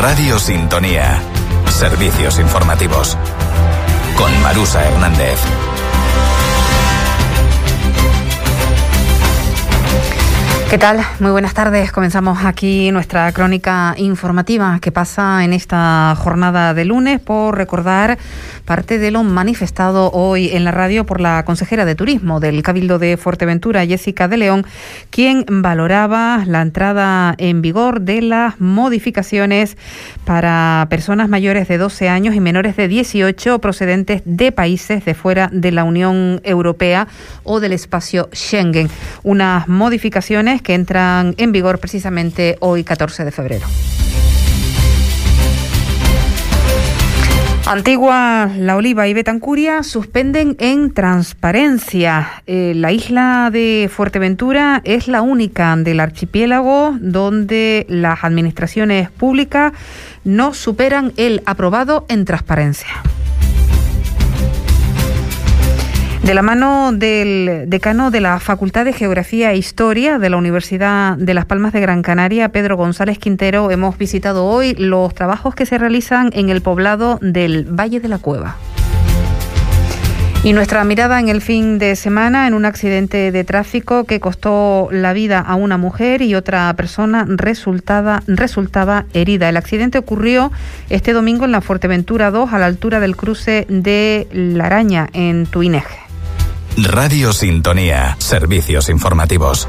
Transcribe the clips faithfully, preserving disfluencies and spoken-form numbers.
Radio Sintonía. Servicios informativos. Con Marusa Hernández. ¿Qué tal? Muy buenas tardes. Comenzamos aquí nuestra crónica informativa que pasa en esta jornada de lunes por recordar parte de lo manifestado hoy en la radio por la consejera de Turismo del Cabildo de Fuerteventura, Jessica de León, quien valoraba la entrada en vigor de las modificaciones para personas mayores de doce años y menores de dieciocho procedentes de países de fuera de la Unión Europea o del espacio Schengen. Unas modificaciones que entran en vigor precisamente hoy, catorce de febrero. Antigua, La Oliva y Betancuria suspenden en transparencia. Eh, la isla de Fuerteventura es la única del archipiélago donde las administraciones públicas no superan el aprobado en transparencia. De la mano del decano de la Facultad de Geografía e Historia de la Universidad de Las Palmas de Gran Canaria, Pedro González Quintero, hemos visitado hoy los trabajos que se realizan en el poblado del Valle de la Cueva. Y nuestra mirada en el fin de semana en un accidente de tráfico que costó la vida a una mujer y otra persona resultada, resultaba herida. El accidente ocurrió este domingo en la Fuerteventura dos, a la altura del cruce de La Araña, en Tuineje. Radio Sintonía. Servicios informativos.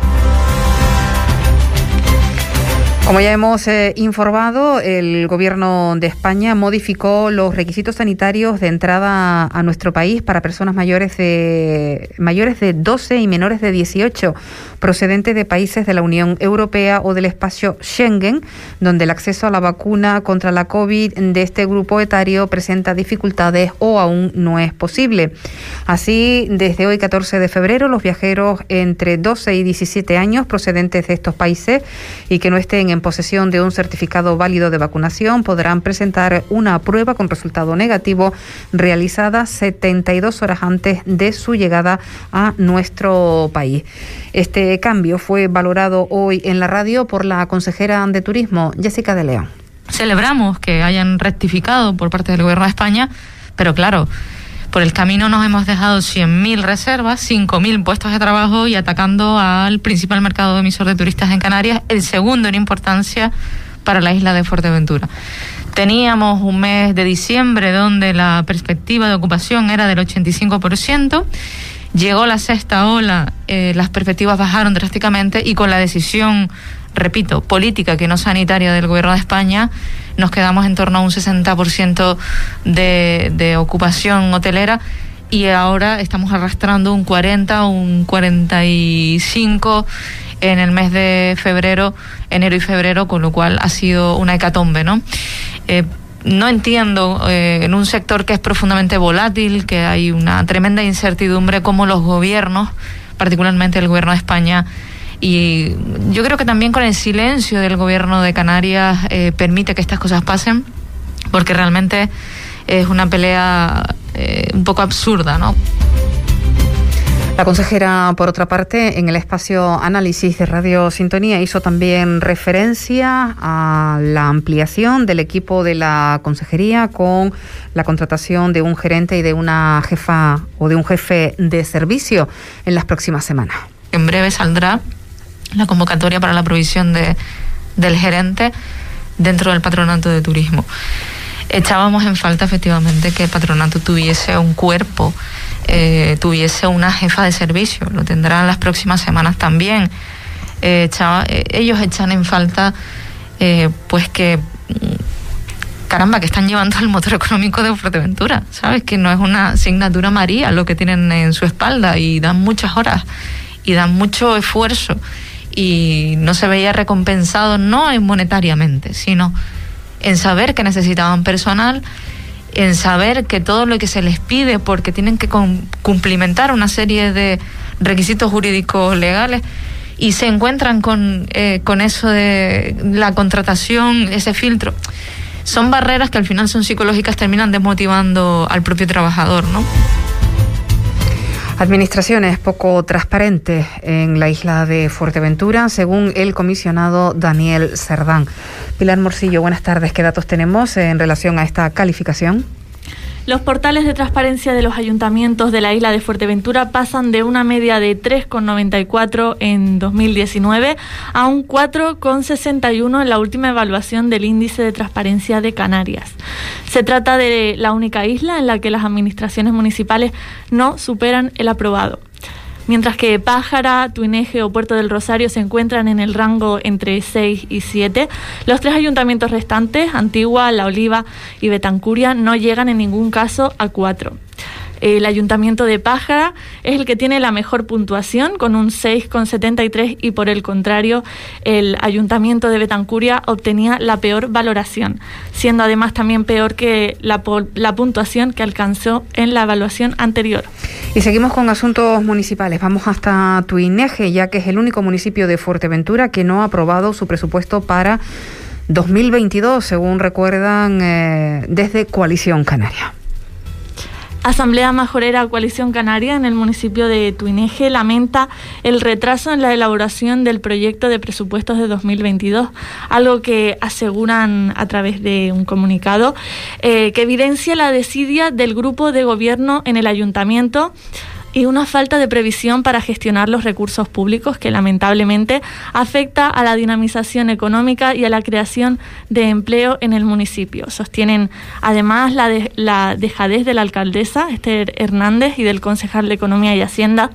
Como ya hemos eh, informado, el Gobierno de España modificó los requisitos sanitarios de entrada a nuestro país para personas mayores de mayores de doce y menores de dieciocho, procedentes de países de la Unión Europea o del espacio Schengen, donde el acceso a la vacuna contra la COVID de este grupo etario presenta dificultades o aún no es posible. Así, desde hoy, catorce de febrero, los viajeros entre doce y diecisiete años procedentes de estos países y que no estén en posesión de un certificado válido de vacunación podrán presentar una prueba con resultado negativo realizada setenta y dos horas antes de su llegada a nuestro país. Este cambio fue valorado hoy en la radio por la consejera de Turismo, Jessica de León. Celebramos que hayan rectificado por parte del Gobierno de España, pero claro, por el camino nos hemos dejado cien mil reservas, cinco mil puestos de trabajo y atacando al principal mercado emisor de turistas en Canarias, el segundo en importancia para la isla de Fuerteventura. Teníamos un mes de diciembre donde la perspectiva de ocupación era del ochenta y cinco por ciento. Llegó la sexta ola, eh, las perspectivas bajaron drásticamente y con la decisión, repito, política que no sanitaria del Gobierno de España, nos quedamos en torno a un sesenta por ciento de, de ocupación hotelera y ahora estamos arrastrando un cuarenta, un cuarenta y cinco en el mes de febrero, enero y febrero, con lo cual ha sido una hecatombe, ¿no? Eh, no entiendo, eh, en un sector que es profundamente volátil, que hay una tremenda incertidumbre, cómo los gobiernos, particularmente el Gobierno de España, y yo creo que también con el silencio del Gobierno de Canarias eh, permite que estas cosas pasen, porque realmente es una pelea eh, un poco absurda, ¿no? La consejera, por otra parte, en el espacio Análisis de Radio Sintonía, hizo también referencia a la ampliación del equipo de la consejería con la contratación de un gerente y de una jefa o de un jefe de servicio en las próximas semanas. En breve saldrá la convocatoria para la provisión de, del gerente dentro del Patronato de Turismo. Echábamos en falta efectivamente que el patronato tuviese un cuerpo, eh, tuviese una jefa de servicio, lo tendrán las próximas semanas también. Eh, echaba, eh, ellos echan en falta eh, pues que, caramba, que están llevando el motor económico de Fuerteventura, ¿sabes? Que no es una asignatura María lo que tienen en su espalda y dan muchas horas y dan mucho esfuerzo y no se veía recompensado, no monetariamente, sino en saber que necesitaban personal, en saber que todo lo que se les pide, porque tienen que cumplimentar una serie de requisitos jurídicos legales, y se encuentran con, eh, con eso de la contratación, ese filtro. Son barreras que al final son psicológicas, terminan desmotivando al propio trabajador, ¿no? Administraciones poco transparentes en la isla de Fuerteventura, según el comisionado Daniel Cerdán. Pilar Morcillo, buenas tardes. ¿Qué datos tenemos en relación a esta calificación? Los portales de transparencia de los ayuntamientos de la isla de Fuerteventura pasan de una media de tres coma noventa y cuatro en dos mil diecinueve a un cuatro coma sesenta y uno en la última evaluación del índice de transparencia de Canarias. Se trata de la única isla en la que las administraciones municipales no superan el aprobado. Mientras que Pájara, Tuineje o Puerto del Rosario se encuentran en el rango entre seis y siete, los tres ayuntamientos restantes, Antigua, La Oliva y Betancuria, no llegan en ningún caso a cuatro. El ayuntamiento de Pájara es el que tiene la mejor puntuación, con un seis coma setenta y tres, y por el contrario, el ayuntamiento de Betancuria obtenía la peor valoración, siendo además también peor que la, la puntuación que alcanzó en la evaluación anterior. Y seguimos con asuntos municipales. Vamos hasta Tuineje, ya que es el único municipio de Fuerteventura que no ha aprobado su presupuesto para dos mil veintidós, según recuerdan eh, desde Coalición Canaria. Asamblea Majorera Coalición Canaria en el municipio de Tuineje lamenta el retraso en la elaboración del proyecto de presupuestos de dos mil veintidós, algo que aseguran a través de un comunicado eh, que evidencia la desidia del grupo de gobierno en el ayuntamiento y una falta de previsión para gestionar los recursos públicos que lamentablemente afecta a la dinamización económica y a la creación de empleo en el municipio. Sostienen además la, de, la dejadez de la alcaldesa Esther Hernández y del concejal de Economía y Hacienda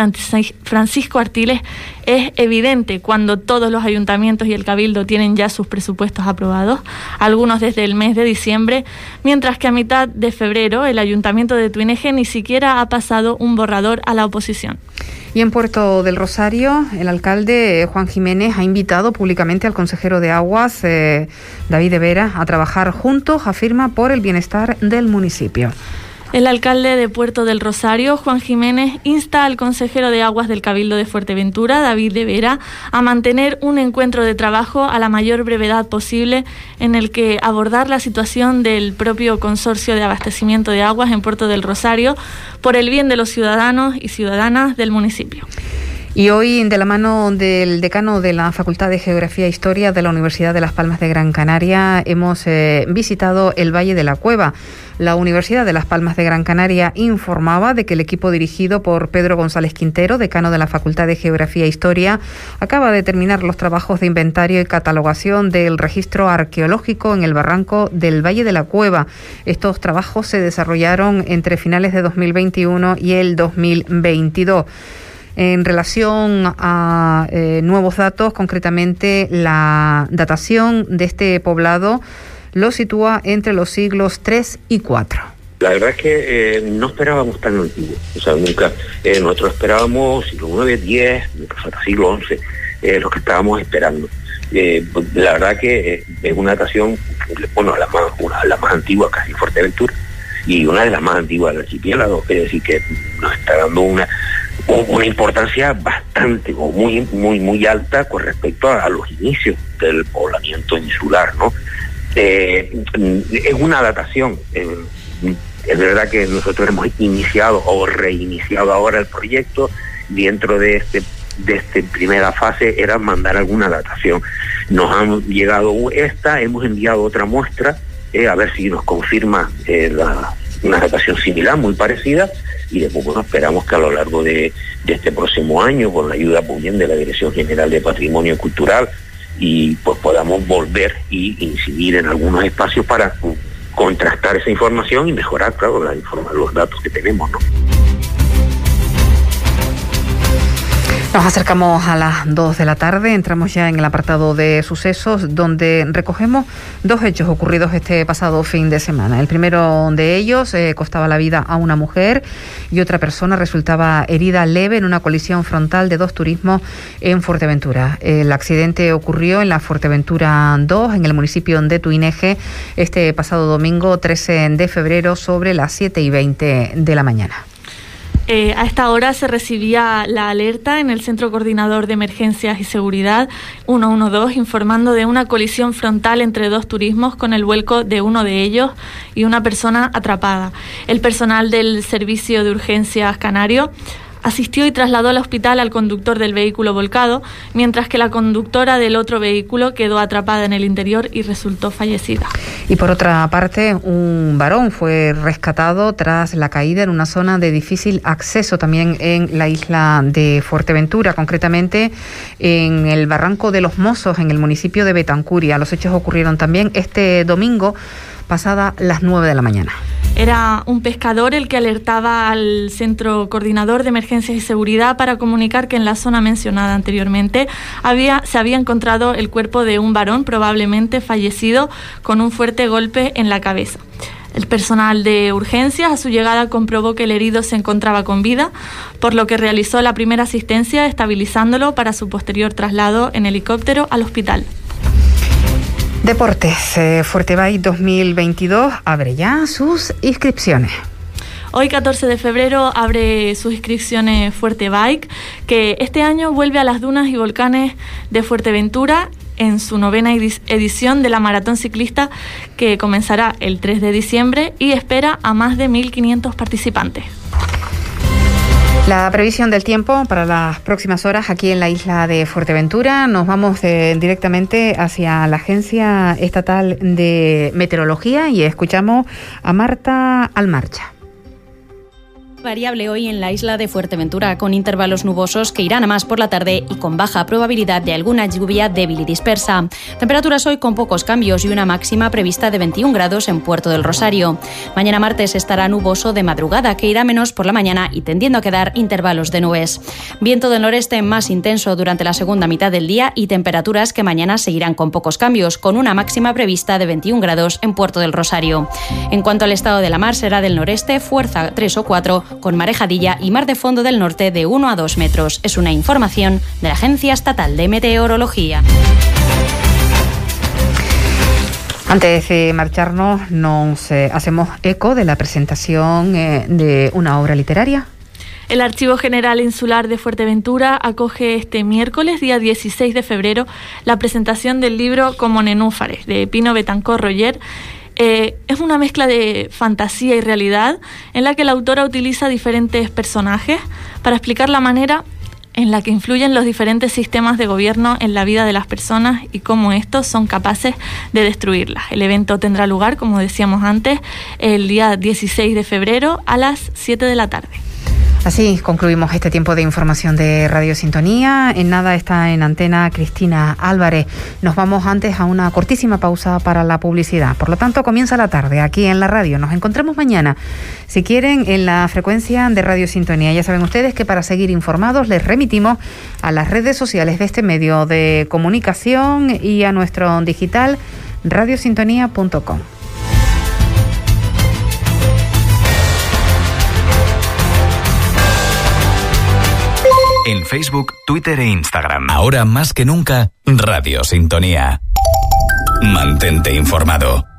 Francisco Artiles. Es evidente cuando todos los ayuntamientos y el Cabildo tienen ya sus presupuestos aprobados, algunos desde el mes de diciembre, mientras que a mitad de febrero el Ayuntamiento de Tuineje ni siquiera ha pasado un borrador a la oposición. Y en Puerto del Rosario, el alcalde Juan Jiménez ha invitado públicamente al consejero de Aguas, eh, David de Vera, a trabajar juntos, afirma, por el bienestar del municipio. El alcalde de Puerto del Rosario, Juan Jiménez, insta al consejero de Aguas del Cabildo de Fuerteventura, David de Vera, a mantener un encuentro de trabajo a la mayor brevedad posible en el que abordar la situación del propio consorcio de abastecimiento de aguas en Puerto del Rosario por el bien de los ciudadanos y ciudadanas del municipio. Y hoy, de la mano del decano de la Facultad de Geografía e Historia de la Universidad de Las Palmas de Gran Canaria, hemos eh, visitado el Valle de la Cueva. La Universidad de Las Palmas de Gran Canaria informaba de que el equipo dirigido por Pedro González Quintero, decano de la Facultad de Geografía e Historia, acaba de terminar los trabajos de inventario y catalogación del registro arqueológico en el barranco del Valle de la Cueva. Estos trabajos se desarrollaron entre finales de dos mil veintiuno y el dos mil veintidós. En relación a eh, nuevos datos, concretamente la datación de este poblado lo sitúa entre los siglos tres y cuatro. La verdad es que eh, no esperábamos tan antiguo, o sea, nunca. Eh, nosotros esperábamos siglo nueve, diez, hasta siglo once, eh, lo que estábamos esperando. Eh, la verdad que eh, es una datación, bueno, la más, una, la más antigua casi Fuerteventura y una de las más antiguas del archipiélago, es decir, que nos está dando una una importancia bastante o muy muy muy alta con respecto a, a los inicios del poblamiento insular, ¿no? Eh, es una datación. Eh, es verdad que nosotros hemos iniciado o reiniciado ahora el proyecto. Dentro de este de esta primera fase era mandar alguna datación. Nos han llegado esta, hemos enviado otra muestra, eh, a ver si nos confirma eh, la, una datación similar, muy parecida. Y después, bueno, esperamos que a lo largo de, de este próximo año, con la ayuda muy bien de la Dirección General de Patrimonio Cultural, y pues podamos volver y incidir en algunos espacios para contrastar esa información y mejorar, claro, la informa, los datos que tenemos, ¿no? Nos acercamos a las dos de la tarde, entramos ya en el apartado de sucesos, donde recogemos dos hechos ocurridos este pasado fin de semana. El primero de ellos eh, costaba la vida a una mujer y otra persona resultaba herida leve en una colisión frontal de dos turismos en Fuerteventura. El accidente ocurrió en la Fuerteventura dos, en el municipio de Tuineje, este pasado domingo trece de febrero sobre las siete y veinte de la mañana. Eh, a esta hora se recibía la alerta en el Centro Coordinador de Emergencias y Seguridad ciento doce, informando de una colisión frontal entre dos turismos con el vuelco de uno de ellos y una persona atrapada. El personal del Servicio de Urgencias Canario asistió y trasladó al hospital al conductor del vehículo volcado, mientras que la conductora del otro vehículo quedó atrapada en el interior y resultó fallecida. Y por otra parte, un varón fue rescatado tras la caída en una zona de difícil acceso también en la isla de Fuerteventura, concretamente en el Barranco de los Mozos, en el municipio de Betancuria. Los hechos ocurrieron también este domingo, pasada las nueve de la mañana. Era un pescador el que alertaba al Centro Coordinador de Emergencias y Seguridad para comunicar que en la zona mencionada anteriormente había, se había encontrado el cuerpo de un varón probablemente fallecido con un fuerte golpe en la cabeza. El personal de urgencias a su llegada comprobó que el herido se encontraba con vida, por lo que realizó la primera asistencia estabilizándolo para su posterior traslado en helicóptero al hospital. Deportes, eh, Fuertebike dos mil veintidós abre ya sus inscripciones. Hoy, catorce de febrero, abre sus inscripciones Fuertebike, que este año vuelve a las dunas y volcanes de Fuerteventura en su novena edición de la maratón ciclista, que comenzará el tres de diciembre y espera a más de mil quinientos participantes. La previsión del tiempo para las próximas horas aquí en la isla de Fuerteventura. Nos vamos eh, directamente hacia la Agencia Estatal de Meteorología y escuchamos a Marta Almarcha. Variable hoy en la isla de Fuerteventura, con intervalos nubosos que irán a más por la tarde y con baja probabilidad de alguna lluvia débil y dispersa. Temperaturas hoy con pocos cambios y una máxima prevista de veintiún grados en Puerto del Rosario. Mañana martes estará nuboso de madrugada, que irá menos por la mañana y tendiendo a quedar intervalos de nubes. Viento del noreste más intenso durante la segunda mitad del día y temperaturas que mañana seguirán con pocos cambios, con una máxima prevista de veintiún grados en Puerto del Rosario. En cuanto al estado de la mar, será del noreste, fuerza tres o cuatro, con marejadilla y mar de fondo del norte de uno a dos metros. Es una información de la Agencia Estatal de Meteorología. Antes de marcharnos, nos eh, hacemos eco de la presentación eh, de una obra literaria. El Archivo General Insular de Fuerteventura acoge este miércoles, día dieciséis de febrero, la presentación del libro Como nenúfares, de Pino Betancor Roger. Eh, es una mezcla de fantasía y realidad en la que la autora utiliza diferentes personajes para explicar la manera en la que influyen los diferentes sistemas de gobierno en la vida de las personas y cómo estos son capaces de destruirlas. El evento tendrá lugar, como decíamos antes, el día dieciséis de febrero a las siete de la tarde. Así concluimos este tiempo de información de Radio Sintonía. En nada está en antena Cristina Álvarez. Nos vamos antes a una cortísima pausa para la publicidad. Por lo tanto, comienza la tarde aquí en la radio. Nos encontramos mañana, si quieren, en la frecuencia de Radio Sintonía. Ya saben ustedes que para seguir informados les remitimos a las redes sociales de este medio de comunicación y a nuestro digital radio sintonía punto com. En Facebook, Twitter e Instagram. Ahora más que nunca, Radio Sintonía. Mantente informado.